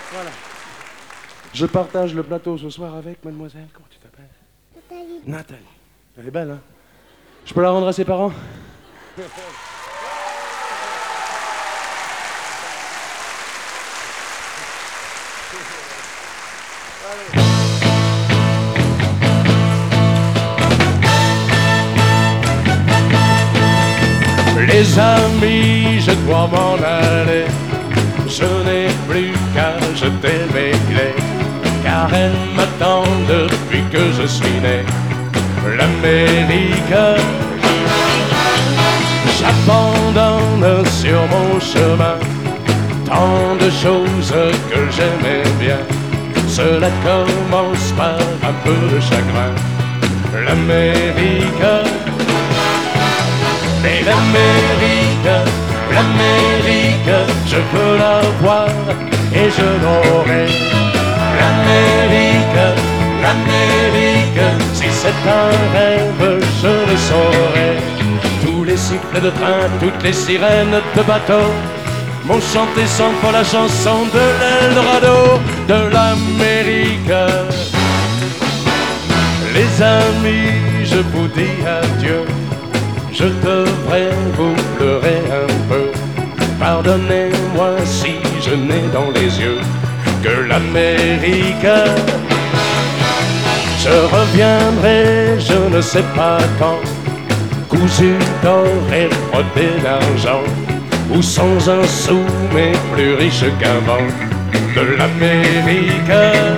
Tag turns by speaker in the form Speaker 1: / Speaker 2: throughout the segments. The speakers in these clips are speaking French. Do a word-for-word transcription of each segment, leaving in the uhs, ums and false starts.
Speaker 1: Voilà. Je partage le plateau ce soir avec mademoiselle, comment tu t'appelles?
Speaker 2: Nathalie.
Speaker 1: Nathalie. Elle est belle, hein? Je peux la rendre à ses parents? Les amis, je dois m'en aller. Je n'ai plus qu'à jeter mes clés, car elles m'attendent depuis que je suis né. L'Amérique, j'abandonne sur mon chemin tant de choses que j'aimais bien. Cela commence par un peu de chagrin. L'Amérique, mais l'Amérique, l'Amérique, je veux la voir et je l'aurai. L'Amérique, l'Amérique, si c'est un rêve, je le saurai. Tous les sifflets de train, toutes les sirènes de bateau m'ont chanté sans fois la chanson de l'Eldorado, de l'Amérique. Les amis, je vous dis adieu. Je devrais vous pleurer un peu. Pardonnez-moi si je n'ai dans les yeux que l'Amérique. Je reviendrai, je ne sais pas quand, cousu d'or et brodé d'argent, ou sans un sou mais plus riche qu'avant. De l'Amérique,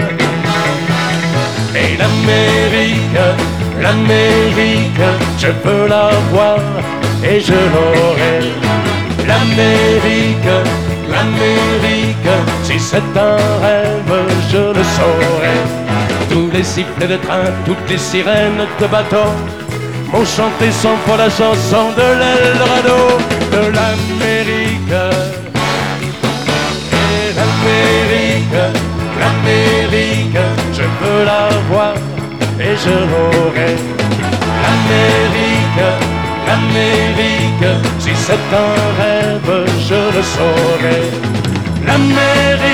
Speaker 1: et l'Amérique, l'Amérique, je peux la voir et je l'aurai. L'Amérique, l'Amérique, si c'est un rêve, je le saurai. Tous les sifflets de train, toutes les sirènes de bateau m'ont chanté cent fois la chanson de l'Eldorado, de l'Amérique. Et l'Amérique, l'Amérique, je veux la voir et je l'aurai. L'Amérique, l'Amérique, si c'est un rêve, je le saurai. L'Amérique.